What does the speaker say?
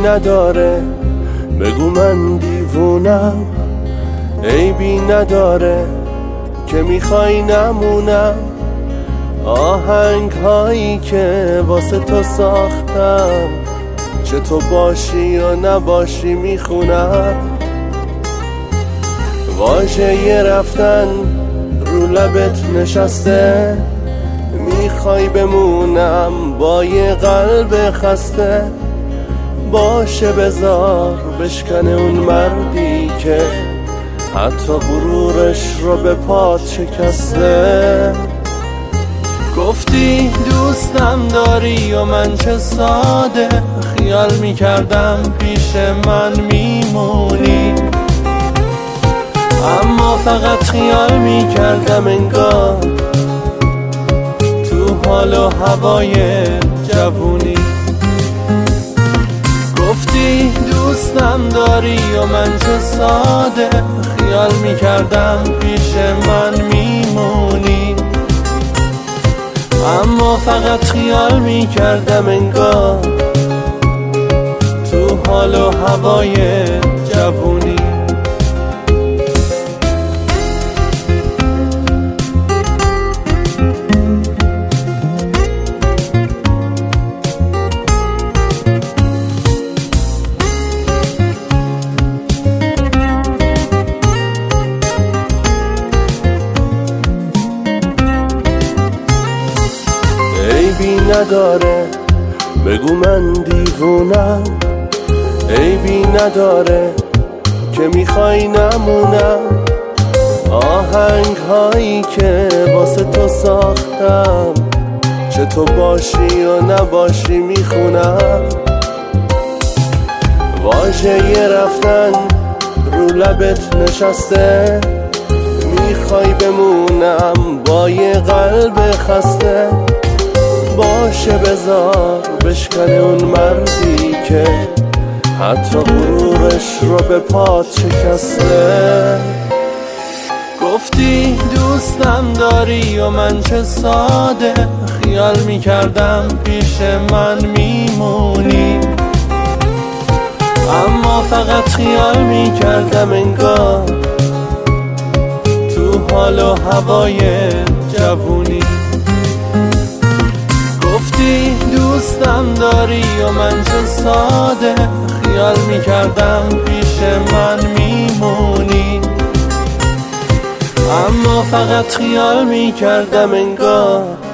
نداره، بگو من دیوونم. عیبی نداره که میخوای نمونم. آهنگ هایی که واسه تو ساختم، چه تو باشی یا نباشی میخونم. واژه رفتن رو لبت نشسته، میخوای بمونم با یه قلب خسته. باشه بذار بشکنه اون مردی که حتی غرورش رو به پات شکسته. گفتی دوستم داری و من چه ساده خیال میکردم پیش من میمونی، اما فقط خیال میکردم انگار تو حال و هوای جوونی. گفتی دوستم داری و من چه ساده خیال میکردم پیش من میمونی، اما فقط خیال میکردم انگار تو حال و هوای جوونی. عیبی نداره، بگو من دیوونم. عیبی نداره که میخوای نمونم. آهنگ هایی که واسه تو ساختم، چه تو باشی یا نباشی میخونم. واژه رفتن رو لبت نشسته، میخوای بمونم با یه قلب خسته. باشه بذار بشکنه اون مردی که حتی غرورش رو به پات شکسته. گفتی دوستم داری و من چه ساده خیال میکردم پیش من میمونی، اما فقط خیال میکردم انگار تو حال و هوای جوونی. گفتی دوستم داری و من چه ساده خیال میکردم پیش من میمونی، اما فقط خیال میکردم انگار